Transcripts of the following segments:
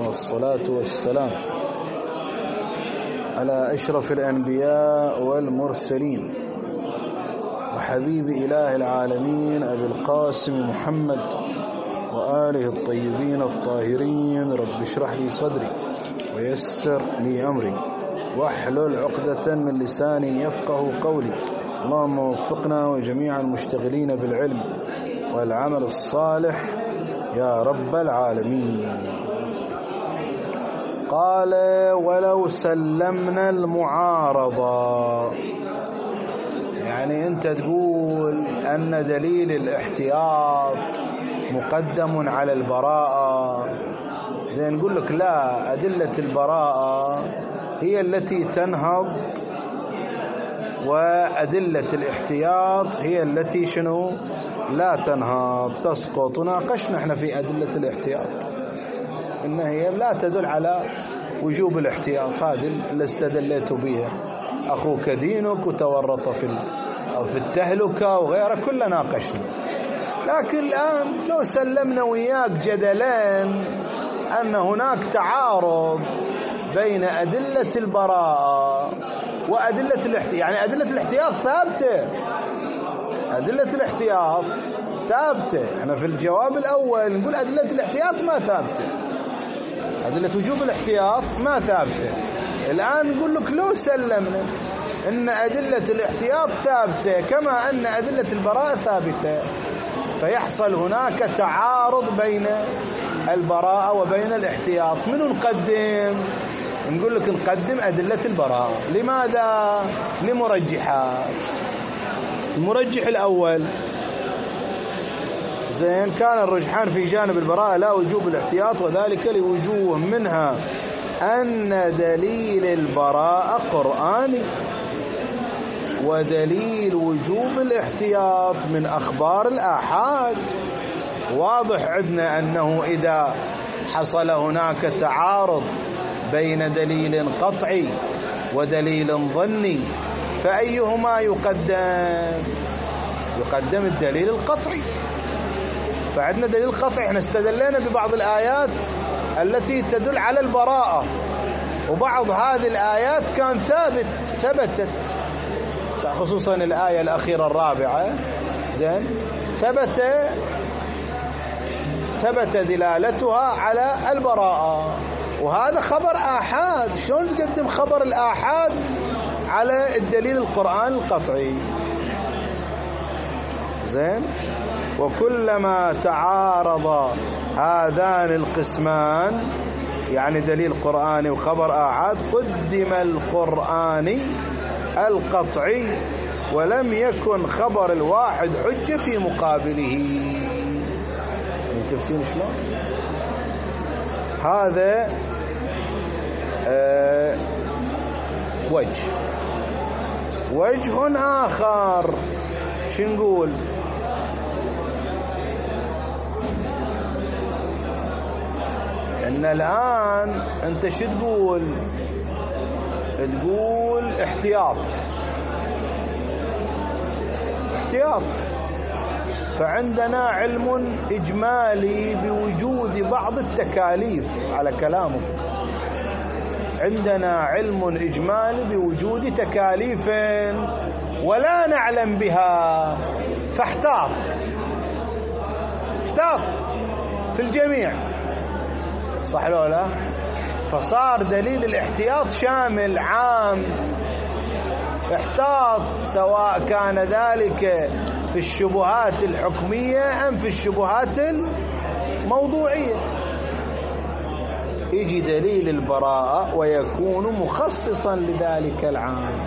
والصلاة والسلام على أشرف الأنبياء والمرسلين وحبيب إله العالمين أبي القاسم محمد وآله الطيبين الطاهرين. رب اشرح لي صدري ويسر لي أمري واحلل عقدة من لساني يفقه قولي. اللهم وفقنا وجميع المشتغلين بالعلم والعمل الصالح يا رب العالمين. قال ولو سلمنا المعارضة، يعني أنت تقول أن دليل الاحتياط مقدم على البراءة، زي نقول لك لا، أدلة البراءة هي التي تنهض وأدلة الاحتياط هي التي شنو لا تنهض تسقط. وناقشنا احنا في أدلة الاحتياط إن هي لا تدل على وجوب الاحتياط، هذه اللي استدليت بها. أخوك دينك وتورط في التهلكة وغيره كلنا ناقشنا. لكن الآن لو سلمنا وياك جدلين أن هناك تعارض بين أدلة البراءة وأدلة الاحتياط، يعني أدلة الاحتياط ثابتة، أدلة الاحتياط ثابتة. احنا في الجواب الأول نقول أدلة الاحتياط ما ثابتة، أدلة وجوب الاحتياط ما ثابتة. الآن نقول لك لو سلمنا أن أدلة الاحتياط ثابتة كما أن أدلة البراءة ثابتة، فيحصل هناك تعارض بين البراءة وبين الاحتياط. من نقدم؟ نقول لك نقدم أدلة البراءة. لماذا؟ لمرجحات. المرجح الأول زين كان الرجحان في جانب البراءة لا وجوب الاحتياط، وذلك لوجوه، منها أن دليل البراءة قرآني، ودليل وجوب الاحتياط من أخبار الآحاد. واضح عندنا أنه إذا حصل هناك تعارض بين دليل قطعي ودليل ظني فأيهما يقدم؟ يقدم الدليل القطعي. فعندنا دليل قطعي، احنا استدلنا ببعض الآيات التي تدل على البراءة، وبعض هذه الآيات كان ثبتت، خصوصا الآية الأخيرة الرابعة زين ثبت دلالتها على البراءة، وهذا خبر آحاد. شلون تقدم خبر الآحاد على الدليل القرآن القطعي؟ زين. وكلما تعارض هذان القسمان، يعني دليل قرآني وخبر آحاد، قدم القرآني القطعي ولم يكن خبر الواحد حجة في مقابله. متفقين شلون؟ هذا وجه آخر. شو نقول؟ إن الآن أنت شو تقول؟ تقول احتياط، فعندنا علم إجمالي بوجود بعض التكاليف على كلامك، عندنا علم إجمالي بوجود تكاليف ولا نعلم بها، فاحتاط في الجميع، صح ولا لا؟ فصار دليل الاحتياط شامل عام، احتاط سواء كان ذلك في الشبهات الحكمية أم في الشبهات الموضوعية. يجي دليل البراءة ويكون مخصصا لذلك العام،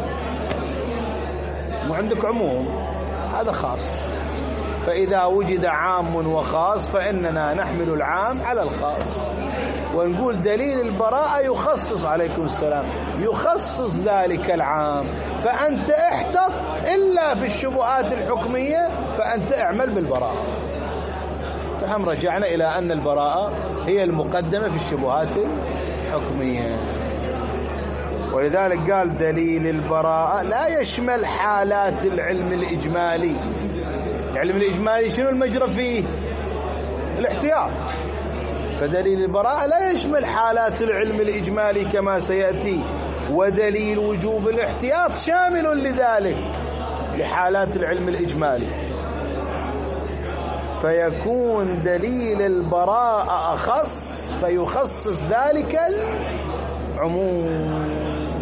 مو عندك عموم، هذا خاص. فإذا وجد عام وخاص فإننا نحمل العام على الخاص، ونقول دليل البراءة يخصص، عليكم السلام، يخصص ذلك العام، فأنت احتط إلا في الشبهات الحكمية فأنت اعمل بالبراءة. فهم رجعنا إلى أن البراءة هي المقدمة في الشبهات الحكمية. ولذلك قال دليل البراءة لا يشمل حالات العلم الإجمالي. العلم الإجمالي شنو المجرى فيه؟ الاحتياط. فدليل البراءة لا يشمل حالات العلم الإجمالي كما سيأتي، ودليل وجوب الاحتياط شامل لذلك لحالات العلم الإجمالي، فيكون دليل البراءة أخص فيخصص ذلك العموم.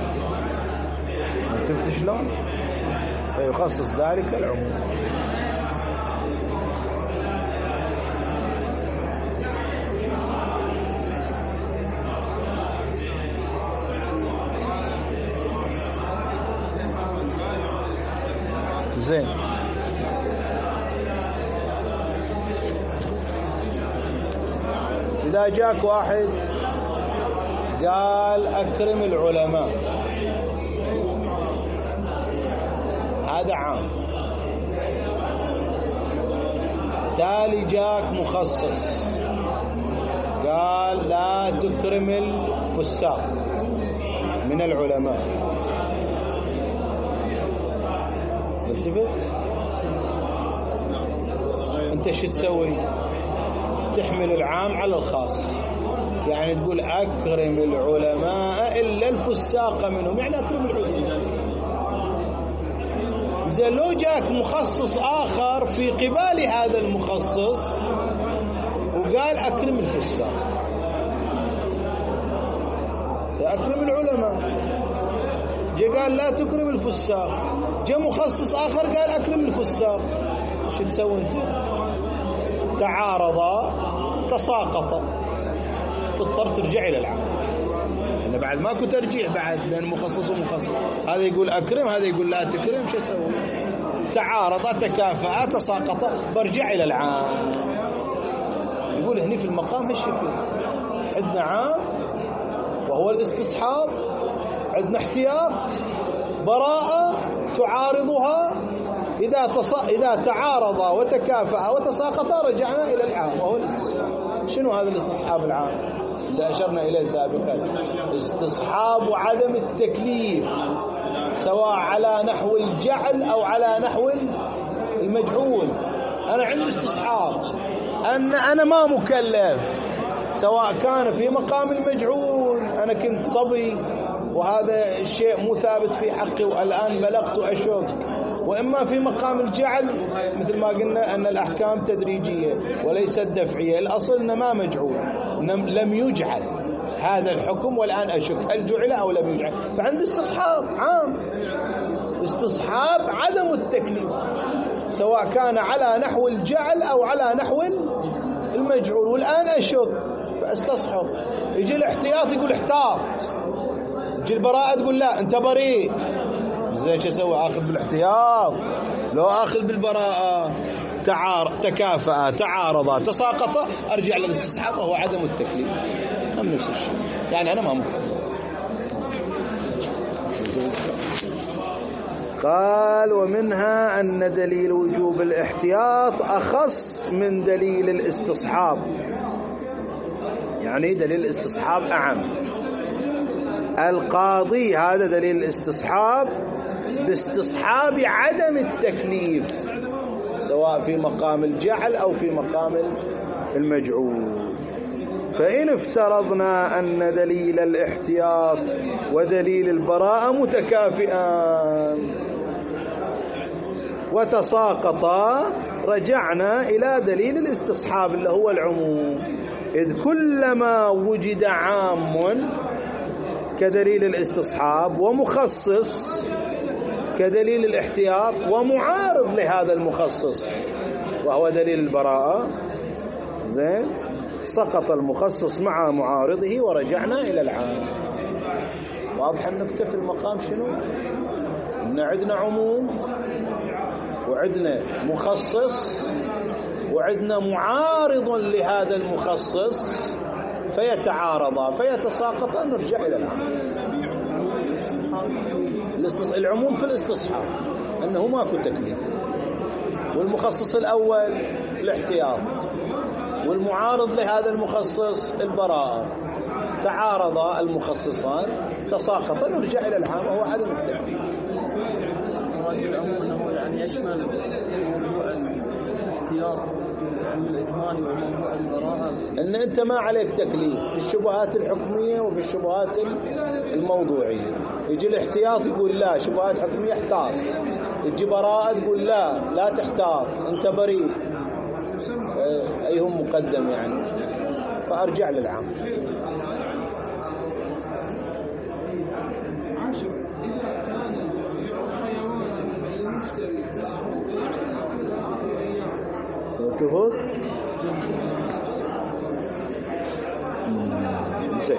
فهمت شلون؟ فيخصص ذلك العموم. زين. إذا جاك واحد قال أكرم العلماء، هذا عام. تالي جاك مخصص قال لا تكرم الفساق من العلماء، التفت انت شو تسوي؟ تحمل العام على الخاص، يعني تقول أكرم العلماء إلا الفساق منهم، يعني أكرم العلماء. إذا لو جاك مخصص آخر في قبال هذا المخصص وقال أكرم الفساق، أكرم العلماء، جاء قال لا تكرم الفساق، جاء مخصص آخر قال أكرم الفساق، شو تسوي أنت؟ تعارضا تساقطا، تضطر ترجع إلى العام. أنا بعد ماكو ترجيح بعد بين مخصص ومخصص، هذا يقول أكرم هذا يقول لا تكرم، شو أسوي؟ تعارضا تكافأ تساقطا، برجع إلى العام. يقول هني في المقام هالشكل، عندنا عام وهو الاستصحاب، عندنا احتياط براءة تعارضها، إذا تعارضا وتكافأ وتساقطا رجعنا إلى العام وهو الاستصحاب. شنو هذا الاستصحاب العام اللي أشرنا إليه سابقا؟ استصحاب عدم التكليف، سواء على نحو الجعل أو على نحو المجعول. أنا عندي استصحاب أن أنا ما مكلف، سواء كان في مقام المجعول، أنا كنت صبي وهذا الشيء مو ثابت في حقي والآن بلغت أشك، وإما في مقام الجعل مثل ما قلنا أن الأحكام تدريجية وليست دفعية، الأصل أنه ما مجعول، لم يجعل هذا الحكم والآن أشك هل جعل أو لم يجعل. فعند استصحاب عام، استصحاب عدم التكليف، سواء كان على نحو الجعل أو على نحو المجعول، والآن أشك فاستصحب. يجي الاحتياط يقول احتاط، يجي البراءة تقول لا أنت بريء. زين شو أسوي؟ آخذ بالاحتياط لو آخذ بالبراءة؟ تكافأ تعارضا تساقطا، أرجع للاستصحاب وهو عدم التكليف، هم نفس الشيء، يعني أنا ما مكلف. قال ومنها أن دليل وجوب الاحتياط أخص من دليل الاستصحاب، يعني دليل الاستصحاب أعم. القاضي هذا دليل الاستصحاب باستصحاب عدم التكليف، سواء في مقام الجعل أو في مقام المجعول. فإن افترضنا أن دليل الاحتياط ودليل البراءة متكافئان وتساقطا، رجعنا إلى دليل الاستصحاب اللي هو العموم، إذ كلما وجد عام كدليل الاستصحاب ومخصص كدليل الاحتياط ومعارض لهذا المخصص وهو دليل البراءة، زين، سقط المخصص مع معارضه ورجعنا إلى العام. واضح النكتة في المقام شنو؟ إن عندنا عموم وعندنا مخصص وعندنا معارض لهذا المخصص، فيتعارضا فيتساقطا، نرجع إلى العام. العموم في الاستصحاب أنه ماكو تكليف، والمخصص الأول الاحتياط، والمعارض لهذا المخصص البراءة، تعارض المخصصان تساقطا، نرجع إلى العام وهو عدم التكليف. مراد العموم أنه يعني يشمل موضوع الاحتياط الإجمالي وعموم مسألة البراءة أن أنت ما عليك تكليف في الشبهات الحكمية وفي الشبهات الموضوعية. يجي الاحتياط يقول لا، شبهات حكمية احتاط. يجي براءة تقول لا تحتاط، أنت بريء. أيهم مقدم يعني؟ فأرجع للعام. تفوت زين.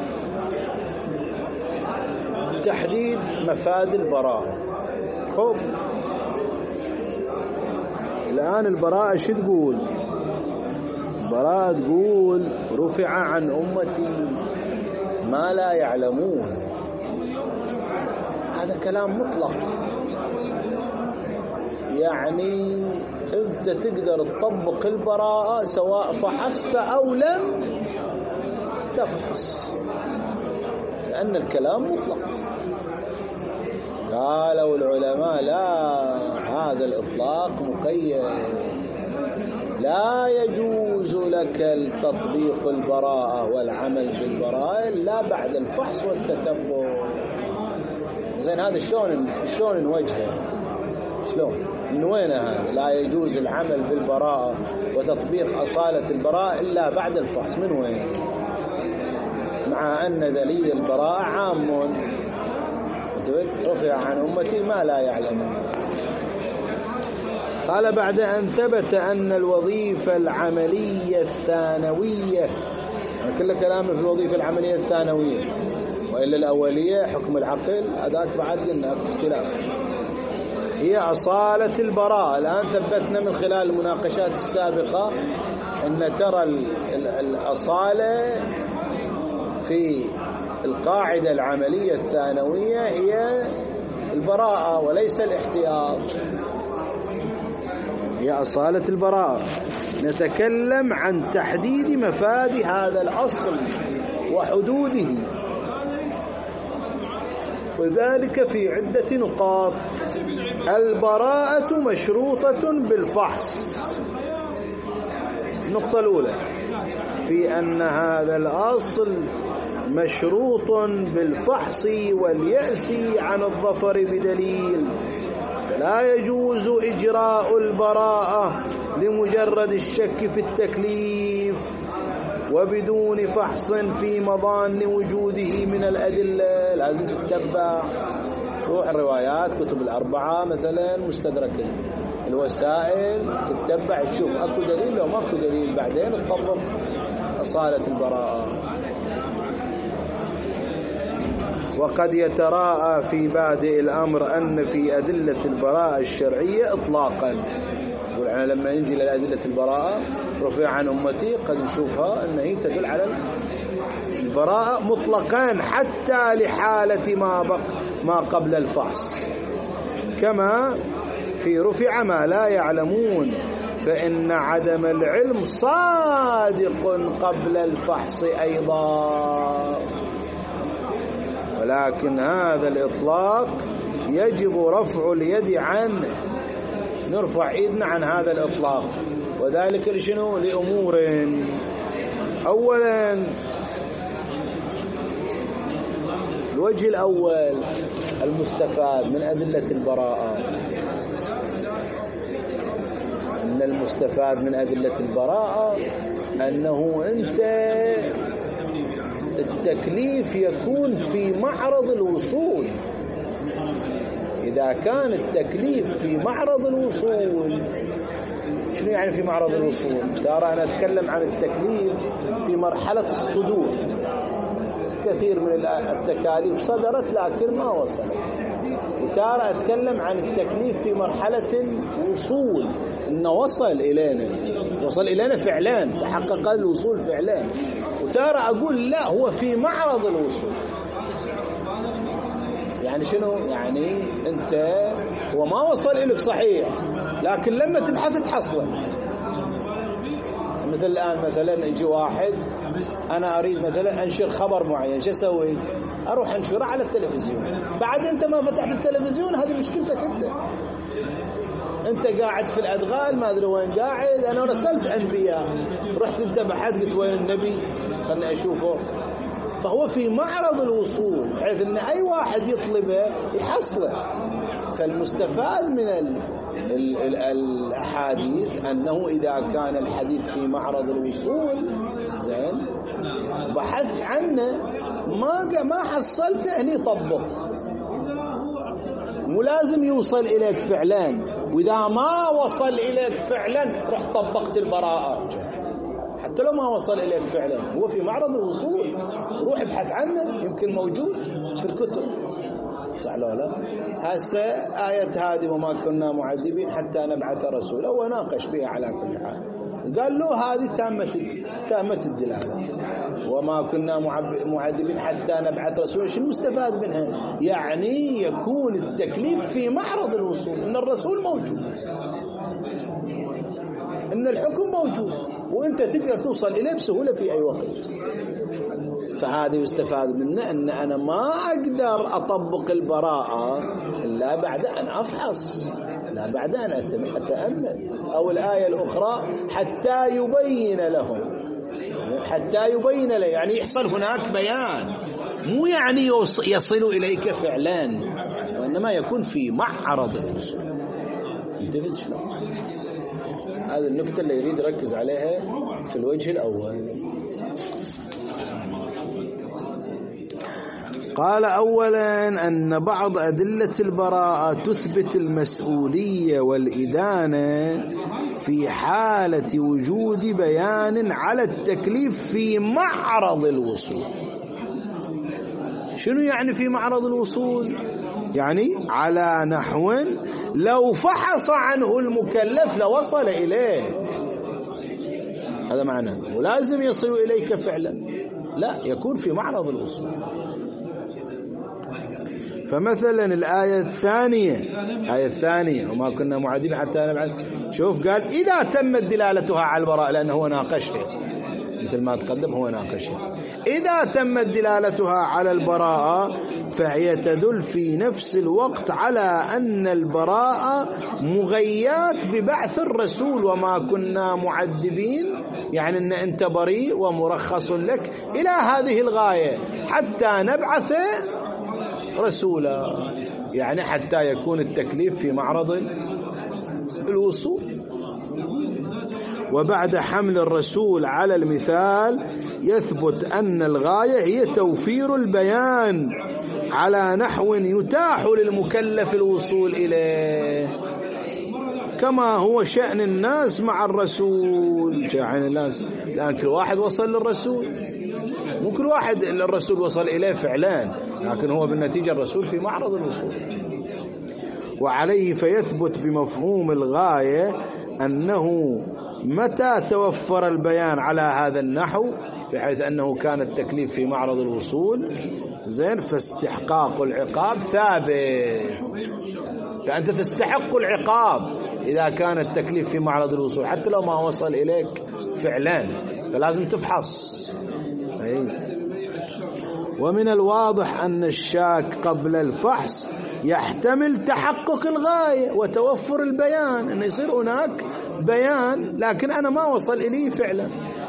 تحديد مفاد البراءة. خب الآن البراءة شو تقول؟ البراءة تقول رفع عن أمتي ما لا يعلمون. هذا كلام مطلق، يعني أنت تقدر تطبق البراءة سواء فحصت أو لم تفحص، لأن الكلام مطلق. قالوا العلماء لا، هذا الإطلاق مقيد، لا يجوز لك التطبيق البراءة والعمل بالبراءة إلا بعد الفحص والتتبع. زين هذا شلون نوجهه؟ شلون من وين هذا؟ لا يجوز العمل بالبراءة وتطبيق أصالة البراءة إلا بعد الفحص، من وين؟ مع أن دليل البراءة عام، رفع عن أمتي ما لا يعلمون. قال بعد أن ثبت أن الوظيفة العملية الثانوية، كل كلام في الوظيفة العملية الثانوية، وإلا الأولية حكم العقل هذاك بعد قلنا اختلاف، هي أصالة البراءة. الآن ثبتنا من خلال المناقشات السابقة أن ترى الأصالة في القاعدة العملية الثانوية هي البراءة وليس الاحتياط، هي أصالة البراءة. نتكلم عن تحديد مفاد هذا الأصل وحدوده، وذلك في عدة نقاط. البراءة مشروطة بالفحص. النقطة الأولى في أن هذا الأصل مشروط بالفحص واليأس عن الظفر بدليل، فلا يجوز إجراء البراءة لمجرد الشك في التكليف وبدون فحص في مظان وجوده من الأدلة. لازم تتبع، روح الروايات كتب الأربعة مثلا، مستدرك الوسائل، تتبع تشوف أكو دليل، لو ماكو دليل بعدين تطبق أصالة البراءة. وقد يتراءى في بادئ الأمر أن في أدلة البراءة الشرعية إطلاقا، يعني لما نجي لأدلة البراءة رفع عن أمتي قد نشوفها أن هي تدل على البراءة مطلقا حتى لحالة ما قبل الفحص، كما في رفع ما لا يعلمون، فإن عدم العلم صادق قبل الفحص أيضا. ولكن هذا الإطلاق يجب رفع اليد عنه، نرفع ايدنا عن هذا الإطلاق، وذلك لشنو؟ لأمور. أولا الوجه الأول المستفاد من أدلة البراءة، أن المستفاد من أدلة البراءة أنه أنت التكليف يكون في معرض الوصول. إذا كان التكليف في معرض الوصول، شنو يعني في معرض الوصول؟ ترى أنا أتكلم عن التكليف في مرحلة الصدور، كثير من التكاليف صدرت لكن ما وصلت، وترى أتكلم عن التكليف في مرحلة الوصول، إنه وصل إلينا فعلان، تحقق الوصول فعلان، وترى أقول لا هو في معرض الوصول. يعني شنو؟ يعني أنت هو ما وصل إليك صحيح، لكن لما تبحث تحصله. مثل الآن مثلا يجي واحد أنا أريد مثلا أنشر خبر معين، شو أسوي؟ أروح أنشره على التلفزيون. بعد أنت ما فتحت التلفزيون، هذه مشكلتك أنت. أنت قاعد في الأدغال ما أدري وين قاعد، أنا رسلت أنبياء، رحت أنت بحثت قلت وين النبي خلنا أشوفه. فهو في معرض الوصول بحيث أن أي واحد يطلبه يحصله. فالمستفاد من الأحاديث أنه إذا كان الحديث في معرض الوصول زين بحثت عنه ما حصلته هني طبق، مو لازم يوصل إليك فعلا، وإذا ما وصل إليك فعلا رح طبقت البراءة حتى لو ما وصل إليك فعلا، هو في معرض الوصول روح ابحث عنه يمكن موجود في الكتب، صح لا لا؟ هسه آية هذه وما كنا معذبين حتى نبعث رسولا وناقش بها على كل حال، قال له هذه تامة الدلالة، وما كنا معذبين حتى نبعث رسولا. شو المستفاد منها؟ يعني يكون التكليف في معرض الوصول، ان الرسول موجود، ان الحكم موجود، وانت تقدر توصل اليه بسهولة في اي وقت. فهذا يستفاد منه ان انا ما اقدر اطبق البراءة الا بعد ان افحص، لا بعد ان اتأمل. او الآية الاخرى حتى يبين لهم، حتى يبين له يعني يحصل هناك بيان، مو يعني يصل اليك فعلا، وانما يكون في معرض الوصول. انتبهت شلون؟ هذه النقطة اللي يريد يركز عليها في الوجه الأول. قال أولا أن بعض أدلة البراءة تثبت المسؤولية والإدانة في حالة وجود بيان على التكليف في معرض الوصول. شنو يعني في معرض الوصول؟ يعني على نحو لو فحص عنه المكلف لوصل إليه، هذا معناه، ولازم يصل إليك فعلا، لا يكون في معرض الوصول. فمثلا الآية الثانية وما كنا معذبين حتى نبعث، شوف قال إذا تمت دلالتها على البراءة، لأنه هو ناقشها مثل ما تقدم، هو ناقشها. إذا تمت دلالتها على البراءة فهي تدل في نفس الوقت على أن البراءة مغيات ببعث الرسول، وما كنا معذبين يعني أن أنت بريء ومرخص لك إلى هذه الغاية حتى نبعث رسولا، يعني حتى يكون التكليف في معرض الوصول. وبعد حمل الرسول على المثال يثبت أن الغاية هي توفير البيان على نحو يتاح للمكلف الوصول إليه، كما هو شأن الناس مع الرسول. شأن الناس لأن كل واحد وصل للرسول، مو كل واحد الرسول وصل إليه فعلا، لكن هو بالنتيجة الرسول في معرض الوصول. وعليه فيثبت بمفهوم الغاية أنه متى توفر البيان على هذا النحو بحيث أنه كان التكليف في معرض الوصول زين، فاستحقاق العقاب ثابت، فأنت تستحق العقاب إذا كان التكليف في معرض الوصول حتى لو ما وصل إليك فعلا، فلازم تفحص. ومن الواضح أن الشاك قبل الفحص يحتمل تحقق الغاية وتوفر البيان، أن يصير هناك بيان لكن أنا ما وصل إليه فعلا،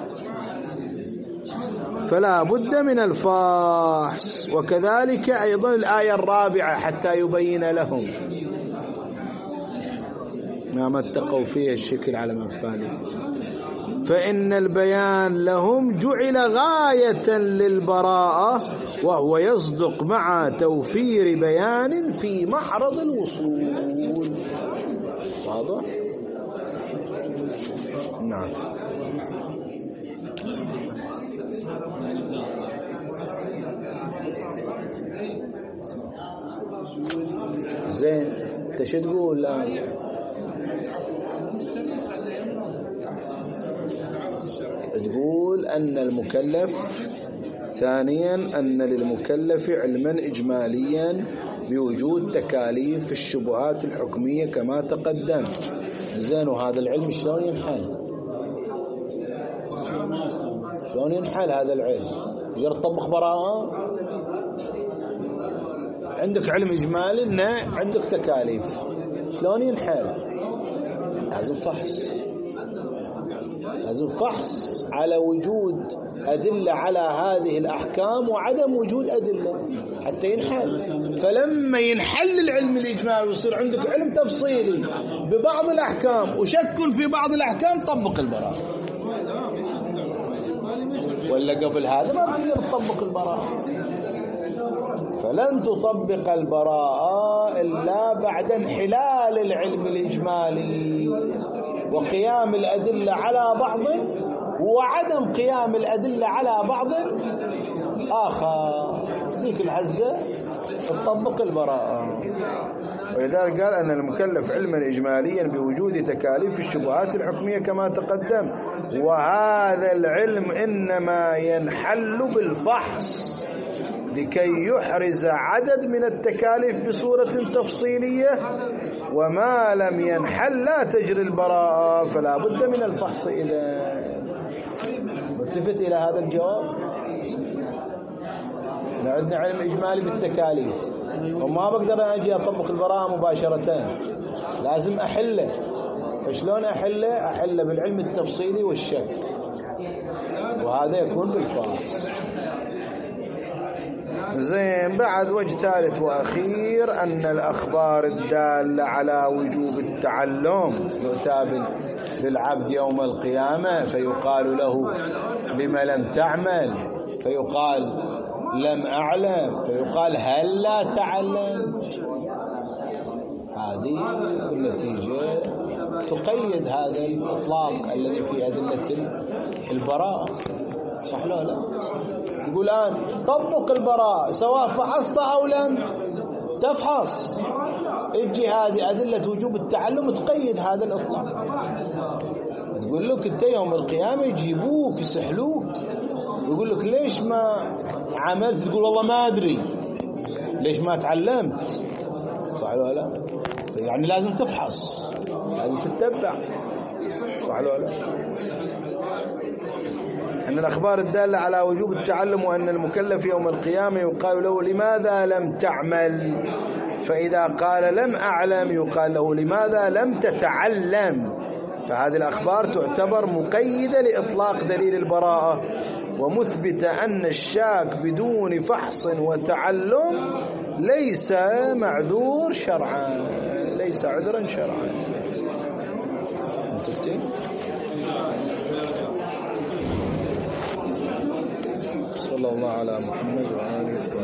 فلا بد من الفحص. وكذلك أيضا الآية الرابعة حتى يبين لهم ما اتقوا فيه الشكل على مفاده، فإن البيان لهم جعل غاية للبراءة، وهو يصدق مع توفير بيان في معرض الوصول. واضح؟ نعم. زين، انت شو تقول؟ لا تقول أن المكلف، ثانيا أن للمكلف علما إجماليا بوجود تكاليف في الشبهات الحكمية كما تقدم. زين، وهذا العلم شلون ينحل؟ شلون ينحل هذا العلم؟ تقدر تطبق براءة؟ عندك علم إجمالي إنه عندك تكاليف، شلون ينحل؟ لازم فحص على وجود أدلة على هذه الأحكام وعدم وجود أدلة حتى ينحل. فلما ينحل العلم الإجمالي ويصير عندك علم تفصيلي ببعض الأحكام وشك في بعض الأحكام، طبق البراءة. ولا قبل هذا ما تقدر تطبق البراءة. فلن تطبق البراءة إلا بعد انحلال العلم الإجمالي وقيام الأدلة على بعض وعدم قيام الأدلة على بعض آخر. ذيك الحزة تطبق البراءة. ولذلك قال أن المكلف علما إجماليا بوجود تكاليف الشبهات الحكمية كما تقدم، وهذا العلم إنما ينحل بالفحص لكي يحرز عدد من التكاليف بصورة تفصيلية، وما لم ينحل لا تجري البراءة، فلا بد من الفحص. إذا ملتفت إلى هذا الجواب. عندنا علم إجمالي بالتكاليف وما بقدر أجي أطبق البراءة مباشرة، لازم أحله. فشلون أحله؟ أحله بالعلم التفصيلي والشك، وهذا يكون بالفحص. زين. بعد وجه ثالث وأخير أن الأخبار الدالة على وجوب التعلم يؤتى للعبد يوم القيامة فيقال له لما لم تعمل، فيقال لم أعلم، فيقال هل لا تعلمت. هذه النتيجة تقيد هذا الإطلاق الذي في أدلة البراءة. صح لا لا؟ تقول الآن طبق البراءة سواء فحصت أو لم تفحص. اجي هذه أدلة وجوب التعلم تقيد هذا الإطلاق. تقول لك أنت يوم القيامة يجيبوك يسحلوك يقول لك ليش ما عملت؟ تقول والله ما أدري. ليش ما تعلمت؟ صح ولا لا؟ يعني لازم تفحص، لازم تتبع. صح ولا لا؟ أن الأخبار الدالة على وجوب التعلم وأن المكلف يوم القيامة يقال له لماذا لم تعمل، فإذا قال لم أعلم يقال له لماذا لم تتعلم. فهذه الأخبار تعتبر مقيدة لإطلاق دليل البراءة ومثبتة أن الشاك بدون فحص وتعلم ليس معذور شرعا، ليس عذرا شرعا. صلى الله على محمد وآله.